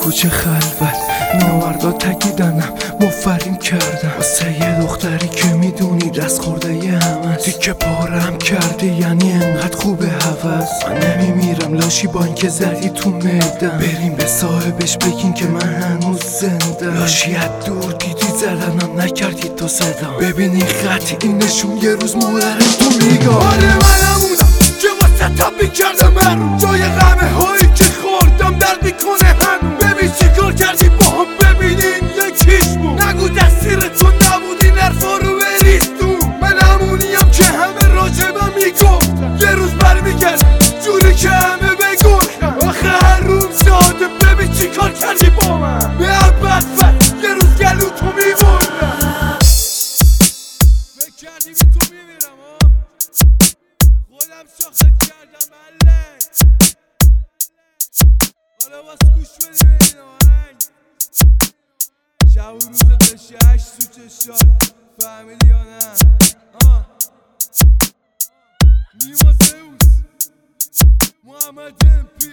کوچه خلوت ناوردا تکیدنم مفرین کردم واسه یه دختری که میدونی دست خورده یه همه تیکه پارم کرده، یعنی انقدر خوبه هوس. من نمیمیرم لاشی با اینکه زدی تو معدم، بریم به صاحبش بگین که من هنوز زنده. لاشی از دور دیدی زدنم نکردی تو صدام، ببین این خط این نشون یه روز مادرش تو میگم. آره منمونم که واسه تبی کردم من جای غمه هایی که خوردم درد میکنه هنوز. ببین چی کار کردی با هم، ببینین یکیش بود. نگو دستیر تو نبودی نرفا رو بریز تو. من همونیم که همه راجبم میگفتن، یه روز برمیگردم جوری که همه بگفتن. آخه هر روم زاده ببین چی کار کردی با من. به هر بدفت یه روز گلو تو میبردم. فکر کردی بی تو میمیرم ها، خودم شاخت کردم ملک. حالا باز گوش بدی ببین آهنگ. شب و روزت بشه عشق تو چشات، فهمیدی یا نه؟ نیما سئوس محمد امپی.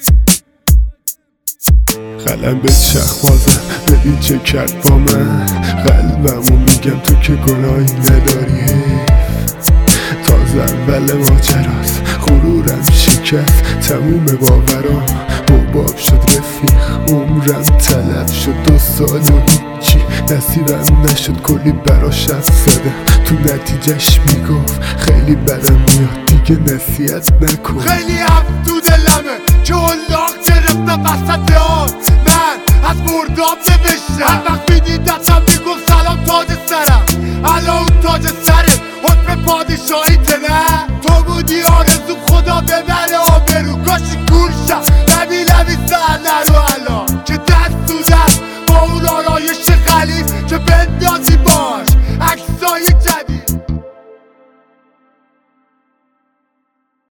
قلم به چرخ بازم ببین چه کرد با من. قلبمو میگم تو که گناهی نداری، تازه اول ماجراست غرورم شکست تموم باورام حباب شد رفیق. عمرم تلف شد 2 سال و هیچی نصیبم نشد، کلی براش حرف زدم تو نتیجهش میگفت خیلی بدم میاد دیگه نصیحت نکن. خیلی هم تو دلمه که هلاک گرفتم وسط آن. من از مرداب نوشتم، هر وقت میدیدتم میگفت سلام تاج سرم. الان اون تاج سرت حکم پادشاهیته نه؟ تو بودی آرزو خدا ببره آبرو، کاشی گورشم نبی سر نرو الان.